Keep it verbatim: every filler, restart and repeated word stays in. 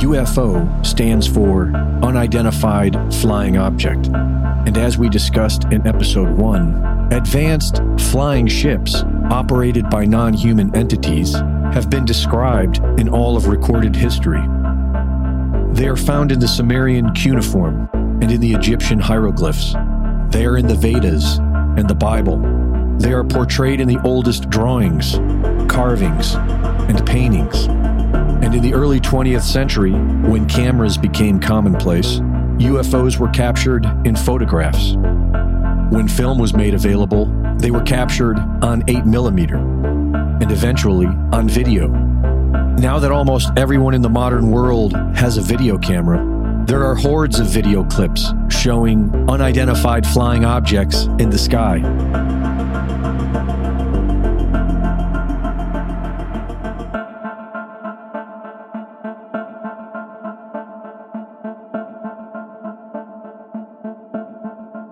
U F O stands for Unidentified Flying Object. And as we discussed in episode one, advanced flying ships operated by non-human entities have been described in all of recorded history. They are found in the Sumerian cuneiform and in the Egyptian hieroglyphs. They are in the Vedas and the Bible. They are portrayed in the oldest drawings, carvings, and paintings. And in the early twentieth century, when cameras became commonplace, U F Os were captured in photographs. When film was made available, they were captured on eight millimeter, and eventually on video. Now that almost everyone in the modern world has a video camera, there are hordes of video clips showing unidentified flying objects in the sky.